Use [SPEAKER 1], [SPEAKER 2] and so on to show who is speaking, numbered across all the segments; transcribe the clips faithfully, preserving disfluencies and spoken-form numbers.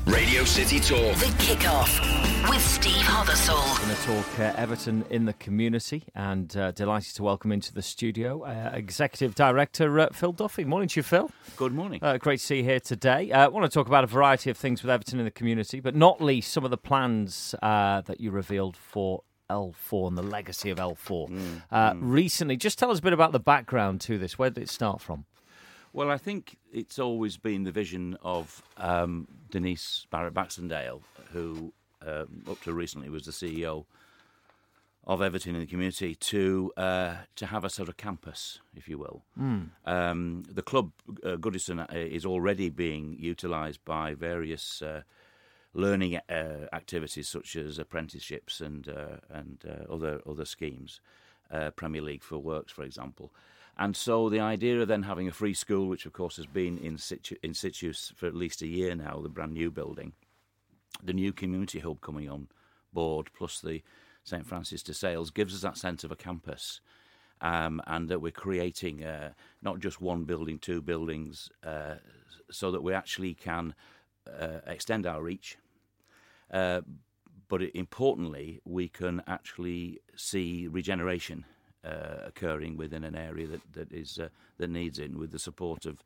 [SPEAKER 1] Radio City Talk.
[SPEAKER 2] The Kickoff with Steve Hothersall.
[SPEAKER 3] We're going to talk uh, Everton in the community, and uh, delighted to welcome into the studio uh, Executive Director uh, Phil Duffy. Morning to you, Phil.
[SPEAKER 4] Good morning.
[SPEAKER 3] Uh, great to see you here today. I uh, want to talk about a variety of things with Everton in the community, but not least some of the plans uh, that you revealed for L four and the legacy of L four. Mm, uh, mm. Recently, just tell us a bit about the background to this. Where did it start from?
[SPEAKER 4] Well, I think it's always been the vision of um, Denise Barrett-Baxendale, who um, up to recently was the C E O of Everton in the community, to uh, to have a sort of campus, if you will. Mm. Um, the club, uh, Goodison, is already being utilised by various uh, learning uh, activities such as apprenticeships and uh, and uh, other other schemes, uh, Premier League for Works, for example. And so the idea of then having a free school, which of course has been in situ, in situ for at least a year now, the brand new building, the new community hub coming on board, plus the Saint Francis de Sales, gives us that sense of a campus, um, and that we're creating uh, not just one building, two buildings, uh, so that we actually can uh, extend our reach. Uh, but it, importantly, we can actually see regeneration Uh, occurring within an area that that is uh, that needs it. And with the support of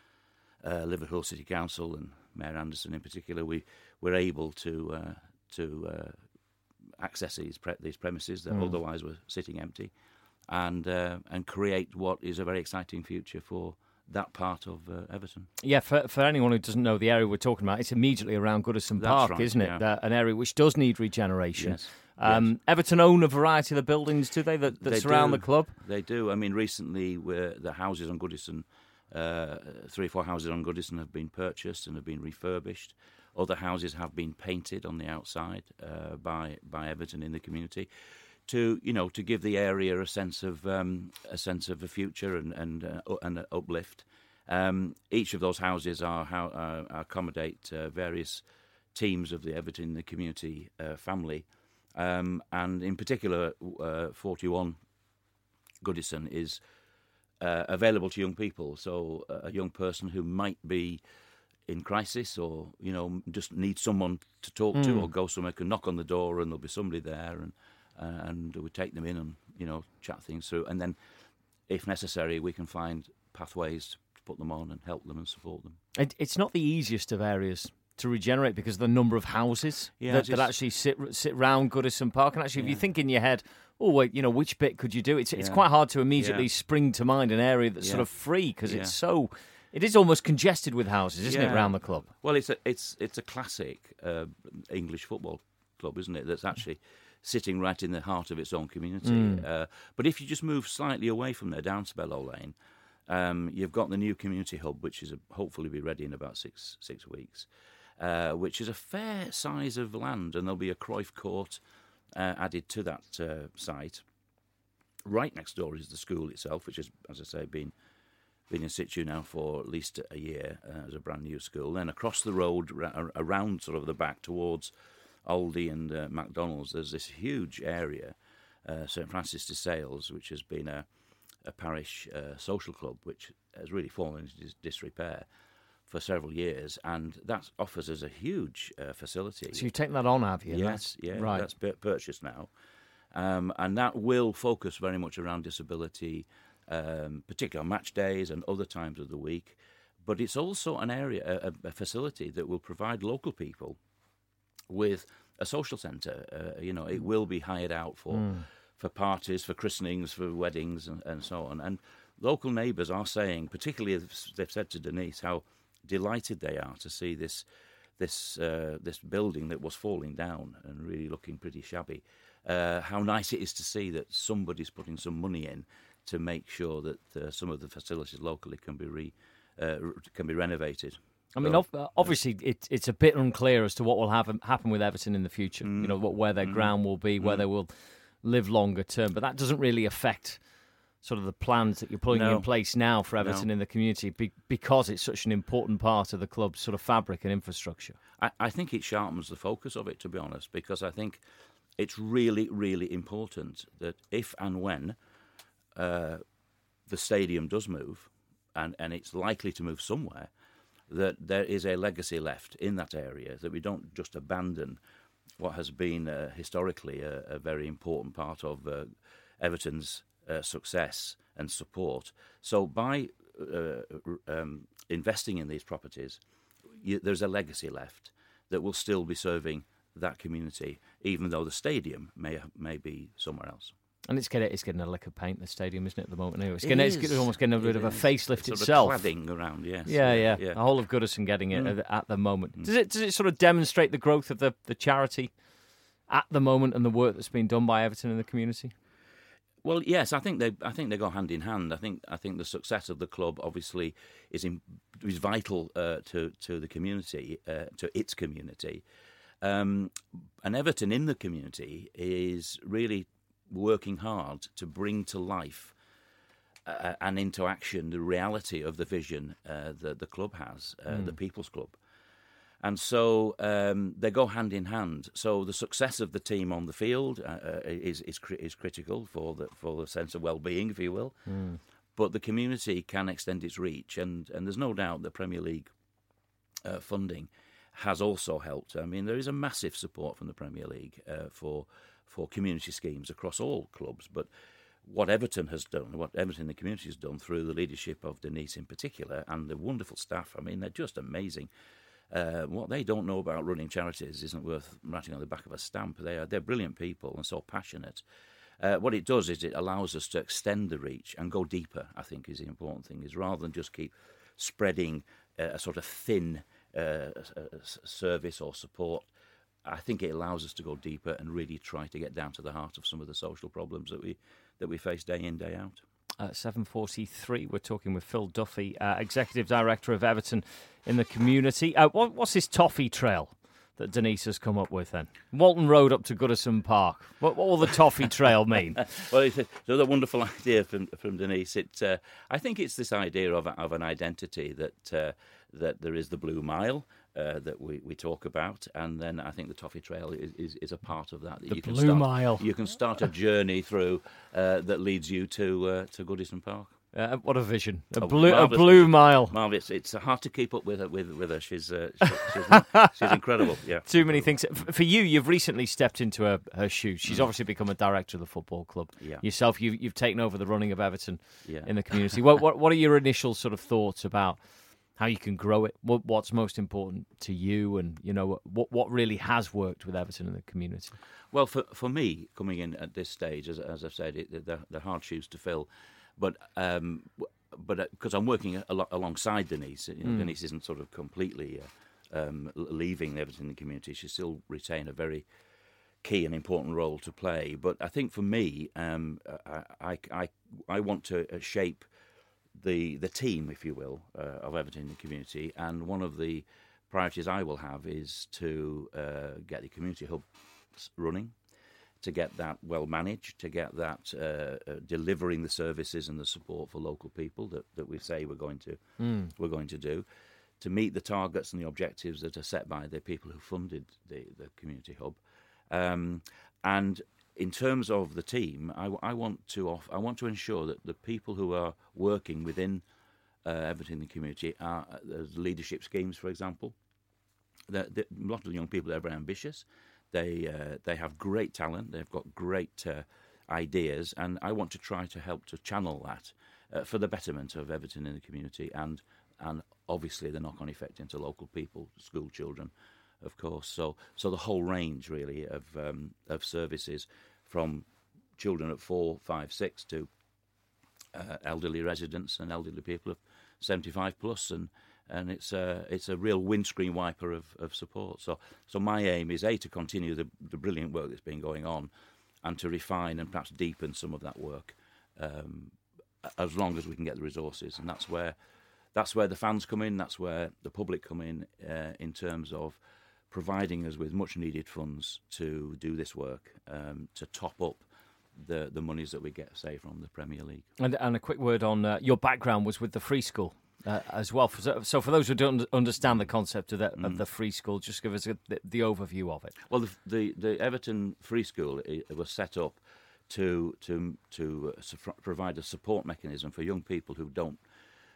[SPEAKER 4] uh, Liverpool City Council and Mayor Anderson in particular, we we're able to uh, to uh, access these pre- these premises that mm. otherwise were sitting empty, and uh, and create what is a very exciting future for that part of uh, Everton.
[SPEAKER 3] Yeah, for for anyone who doesn't know the area we're talking about, it's immediately around Goodison
[SPEAKER 4] That's
[SPEAKER 3] Park,
[SPEAKER 4] right,
[SPEAKER 3] isn't it?
[SPEAKER 4] yeah.
[SPEAKER 3] That, an area which does need regeneration.
[SPEAKER 4] Yes.
[SPEAKER 3] Um,
[SPEAKER 4] yes.
[SPEAKER 3] Everton own a variety of the buildings, do they, that, that
[SPEAKER 4] they
[SPEAKER 3] surround
[SPEAKER 4] do.
[SPEAKER 3] the club?
[SPEAKER 4] They do. I mean, recently we're, the houses on Goodison, uh, three or four houses on Goodison have been purchased and have been refurbished. Other houses have been painted on the outside uh, by by Everton in the community, to you know to give the area a sense of um, a sense of a future and and uh, and an uplift. Um, each of those houses are how uh, accommodate uh, various teams of the Everton in the community uh, family. Um, and in particular, uh, forty-one Goodison is uh, available to young people. So uh, a young person who might be in crisis, or you know, just need someone to talk mm. to, or go somewhere, can knock on the door, and there'll be somebody there, and uh, and we take them in and you know chat things through, and then, if necessary, we can find pathways to put them on and help them and support them.
[SPEAKER 3] It, it's not the easiest of areas to regenerate because of the number of houses
[SPEAKER 4] yeah,
[SPEAKER 3] that, that actually sit sit round Goodison Park. And actually, yeah. if you think in your head, oh, wait, you know, which bit could you do? It's it's
[SPEAKER 4] yeah.
[SPEAKER 3] quite hard to immediately
[SPEAKER 4] yeah.
[SPEAKER 3] spring to mind an area that's
[SPEAKER 4] yeah.
[SPEAKER 3] sort of free because
[SPEAKER 4] yeah.
[SPEAKER 3] it's so... It is almost congested with houses, isn't
[SPEAKER 4] yeah.
[SPEAKER 3] it, around the club?
[SPEAKER 4] Well, it's a, it's, it's a classic uh, English football club, isn't it, that's actually sitting right in the heart of its own community. Mm. Uh, but if you just move slightly away from there, down Spellow Lane, um, you've got the new community hub, which is a, hopefully be ready in about six six weeks. Uh, which is a fair size of land, and there'll be a Cruyff Court uh, added to that uh, site. Right next door is the school itself, which has, as I say, been been in situ now for at least a year uh, as a brand new school. Then across the road, ra- around sort of the back towards Aldi and uh, McDonald's, there's this huge area, uh, Saint Francis de Sales, which has been a, a parish uh, social club, which has really fallen into dis- disrepair for several years, and that offers us a huge uh, facility.
[SPEAKER 3] So you've taken that on, have you?
[SPEAKER 4] Yes, yeah,
[SPEAKER 3] right.
[SPEAKER 4] That's p- purchased now, um, and that will focus very much around disability, um, particularly on match days and other times of the week. But it's also an area, a, a facility that will provide local people with a social centre. Uh, you know, it will be hired out for mm. for parties, for christenings, for weddings, and, and so on. And local neighbours are saying, particularly if they've said to Denise how delighted they are to see this this uh, this building that was falling down and really looking pretty shabby. Uh, how nice it is to see that somebody's putting some money in to make sure that uh, some of the facilities locally can be re, uh, can be renovated.
[SPEAKER 3] I mean, so, obviously, it, it's a bit unclear as to what will happen happen with Everton in the future. Mm, you know, what, where their mm, ground will be, where mm. they will live longer term. But that doesn't really affect sort of the plans that you're putting
[SPEAKER 4] no.
[SPEAKER 3] in place now for Everton
[SPEAKER 4] no.
[SPEAKER 3] in the community, be, because it's such an important part of the club's sort of fabric and infrastructure.
[SPEAKER 4] I, I think it sharpens the focus of it, to be honest, because I think it's really, really important that if and when uh, the stadium does move, and, and it's likely to move somewhere, that there is a legacy left in that area, that we don't just abandon what has been uh, historically a, a very important part of uh, Everton's uh, success and support. So by uh, um, investing in these properties, you, there's a legacy left that will still be serving that community, even though the stadium may may be somewhere else.
[SPEAKER 3] And it's getting it's getting a lick of paint, the stadium, isn't it, at the moment? Anyway, it's,
[SPEAKER 4] It
[SPEAKER 3] getting,
[SPEAKER 4] is.
[SPEAKER 3] it's almost getting rid
[SPEAKER 4] It
[SPEAKER 3] of a
[SPEAKER 4] is.
[SPEAKER 3] facelift
[SPEAKER 4] Sort of
[SPEAKER 3] itself.
[SPEAKER 4] cladding around, yes.
[SPEAKER 3] Yeah, yeah,
[SPEAKER 4] yeah.
[SPEAKER 3] The whole of Goodison getting it
[SPEAKER 4] Mm.
[SPEAKER 3] at, at the moment. Does it does it sort of demonstrate the growth of the, the charity at the moment and the work that's been done by Everton in the community?
[SPEAKER 4] Well, yes, I think they. I think they go hand in hand. I think. I think the success of the club obviously is in, is vital uh, to to the community, uh, to its community, um, and Everton in the community is really working hard to bring to life uh, and into action the reality of the vision uh, that the club has, uh, mm. the People's Club. And so um, they go hand in hand. So the success of the team on the field uh, uh, is is, cri- is critical for the for the sense of well-being, if you will. Mm. But the community can extend its reach, and, and there's no doubt that Premier League uh, funding has also helped. I mean, there is a massive support from the Premier League uh, for for community schemes across all clubs. But what Everton has done, what Everton in the community has done through the leadership of Denise in particular, and the wonderful staff, I mean, they're just amazing. Uh, what they don't know about running charities isn't worth writing on the back of a stamp. They are they're brilliant people and so passionate. Uh, what it does is it allows us to extend the reach and go deeper. I think is the important thing. Is rather than just keep spreading uh, a sort of thin uh, service or support. I think it allows us to go deeper and really try to get down to the heart of some of the social problems that we that we face day in, day out.
[SPEAKER 3] At seven forty-three, we're talking with Phil Duffy, uh, Executive Director of Everton in the community. Uh, what, what's this toffee trail that Denise has come up with then? Walton Road up to Goodison Park. What, what will the toffee trail mean?
[SPEAKER 4] Well, it's another wonderful idea from from Denise. It, uh, I think it's this idea of of an identity that uh, that there is the Blue Mile. Uh, that we, we talk about, and then I think the Toffee Trail is, is, is a part of that. that
[SPEAKER 3] the
[SPEAKER 4] you can
[SPEAKER 3] Blue
[SPEAKER 4] start,
[SPEAKER 3] Mile.
[SPEAKER 4] You can start a journey through uh, that leads you to uh, to Goodison Park.
[SPEAKER 3] Uh, what a vision! A
[SPEAKER 4] Oh,
[SPEAKER 3] blue, a
[SPEAKER 4] marvellous
[SPEAKER 3] blue
[SPEAKER 4] vision.
[SPEAKER 3] mile.
[SPEAKER 4] Marvellous. It's hard to keep up with her. With, with her, she's uh, she, she's, she's incredible. Yeah,
[SPEAKER 3] too many things. For you, you've recently stepped into her, her shoes. She's mm. obviously become a director of the football club.
[SPEAKER 4] Yeah.
[SPEAKER 3] Yourself, you've you've taken over the running of Everton
[SPEAKER 4] yeah.
[SPEAKER 3] in the community. what what what are your initial sort of thoughts about how you can grow it? What, what's most important to you, and you know what what really has worked with Everton in the community?
[SPEAKER 4] Well, for for me, coming in at this stage, as as I've said, it, they're, they're hard shoes to fill, but um, but because uh, I'm working a lot alongside Denise, you know, mm. Denise isn't sort of completely uh, um, leaving Everton in the community. She still retain a very key and important role to play. But I think for me, um, I, I I I want to shape the the team, if you will, uh, of Everton in the community, and one of the priorities I will have is to uh, get the community hub running, to get that well managed, to get that uh, uh, delivering the services and the support for local people that, that we say we're going to mm. we're going to do, to meet the targets and the objectives that are set by the people who funded the, the community hub, um, and in terms of the team, I, I want to off, I want to ensure that the people who are working within uh, Everton in the community are uh, there's leadership schemes, for example. They're, they're, a lot of the young people are very ambitious. They uh, they have great talent. They've got great uh, ideas, and I want to try to help to channel that uh, for the betterment of Everton in the community, and and obviously the knock-on effect into local people, school children, of course. So so the whole range really of um, of services, from children at four, five, six to uh, elderly residents and elderly people of seventy-five plus, and and it's a it's a real windscreen wiper of, of support. So so my aim is a to continue the, the brilliant work that's been going on, and to refine and perhaps deepen some of that work, um, as long as we can get the resources, and that's where that's where the fans come in. That's where the public come in uh, in terms of providing us with much needed funds to do this work, um, to top up the the monies that we get, say, from the Premier League.
[SPEAKER 3] And, and a quick word on uh, your background was with the Free School uh, as well. So, so for those who don't understand the concept of the, mm. of the Free School, just give us a, the, the overview of it.
[SPEAKER 4] Well, the, the, the Everton Free School it was set up to to to uh, provide a support mechanism for young people who don't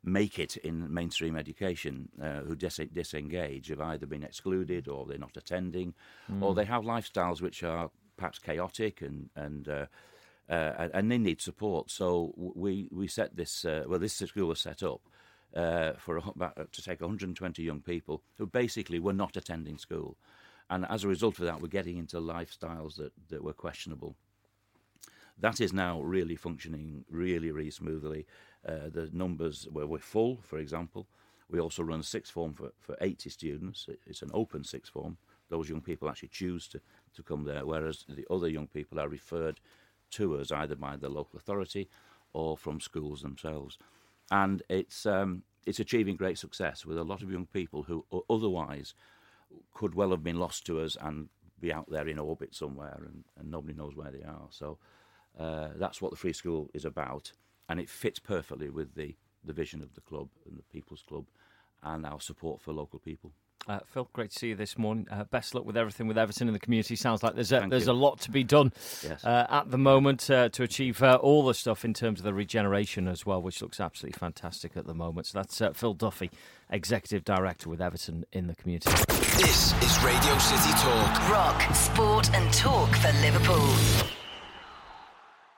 [SPEAKER 4] make it in mainstream education, uh, who dis- disengage, have either been excluded or they're not attending, mm. or they have lifestyles which are perhaps chaotic and and uh, uh, and they need support. So we we set this uh, well, this school was set up uh, for a, to take one hundred twenty young people who basically were not attending school, and as a result of that, we're getting into lifestyles that, that were questionable. That is now really functioning really, really smoothly. Uh, the numbers where we're full, for example. We also run a sixth form for, for eighty students. It's an open sixth form. Those young people actually choose to, to come there, whereas the other young people are referred to us either by the local authority or from schools themselves. And it's um, it's achieving great success with a lot of young people who otherwise could well have been lost to us and be out there in orbit somewhere, and, and nobody knows where they are. So uh, that's what the Free School is about, and it fits perfectly with the, the vision of the club and the People's Club and our support for local people.
[SPEAKER 3] Uh, Phil, great to see you this morning. Uh, best luck with everything with Everton in the community. Sounds like there's a,
[SPEAKER 4] Thank
[SPEAKER 3] there's
[SPEAKER 4] you.
[SPEAKER 3] a lot to be done
[SPEAKER 4] yes.
[SPEAKER 3] uh, at the moment uh, to achieve uh, all the stuff in terms of the regeneration as well, which looks absolutely fantastic at the moment. So that's uh, Phil Duffy, Executive Director with Everton in the community.
[SPEAKER 2] This is Radio City Talk. Rock, sport and talk for Liverpool.